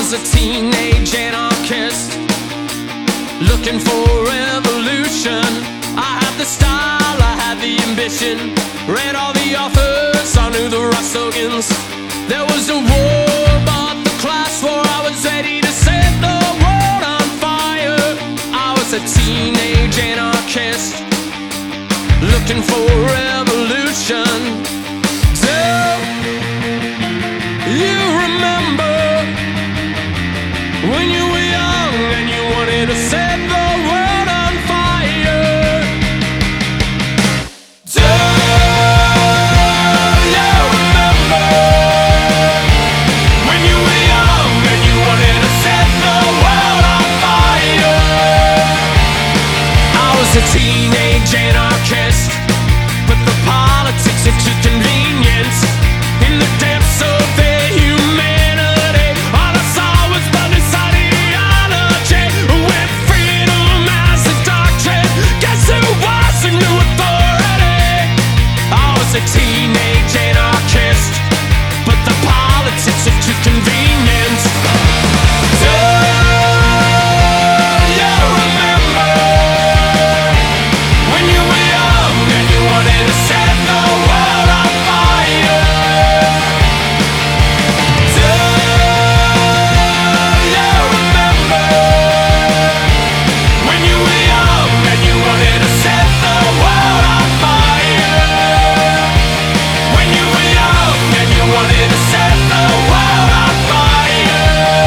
was a teenage anarchist, looking for revolution. I had the style, I had the ambition, read all the authors, I knew the rock slogans. There was a war, but the class war, I was ready to set the world on fire. I was a teenage anarchist, looking for revolution. Do you remember when you were young and you wanted to set the world on fire? Do you remember when you were young and you wanted to set the world on fire? I was a teenage anarchist, but the politics are too convenient. In the depths of their humanity, all I saw was bloody ideology, with freedom as a doctrine. Guess who was the new authority? I was a teenage anarchist, but the politics are too convenient. Do you remember when you were young and you wanted to set the world on fire? Do you remember when you were young and you wanted to set the world on fire? When you were young and you wanted to set the world on fire.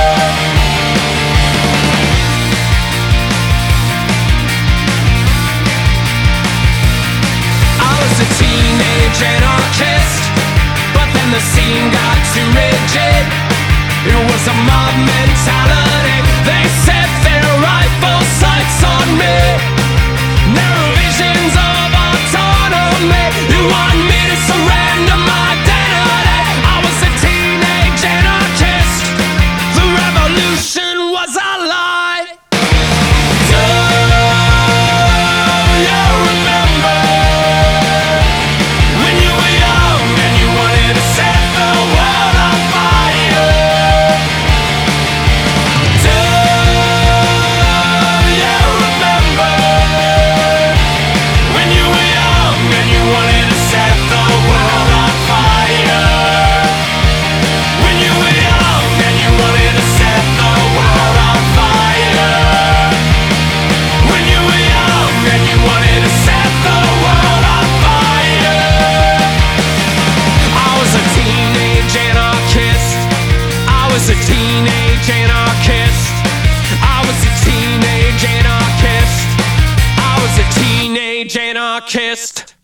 I was a teenage anarchist, but then the scene got too rigid. It was a mob mentality. They set their rifle sights on me. Narrow visions of autonomy. You want me to surrender my identity. I was a teenage anarchist. The revolution was a lie. Do you remember when you were young and you wanted to set the world on fire? Do you remember when you were young and you wanted to set the world on fire? When you were young and you wanted to set the world on fire? When you were young and you wanted to set the world on fire? I was a teenage anarchist. I was a teenage anarchist. I was a teenage anarchist. I was a teenage anarchist.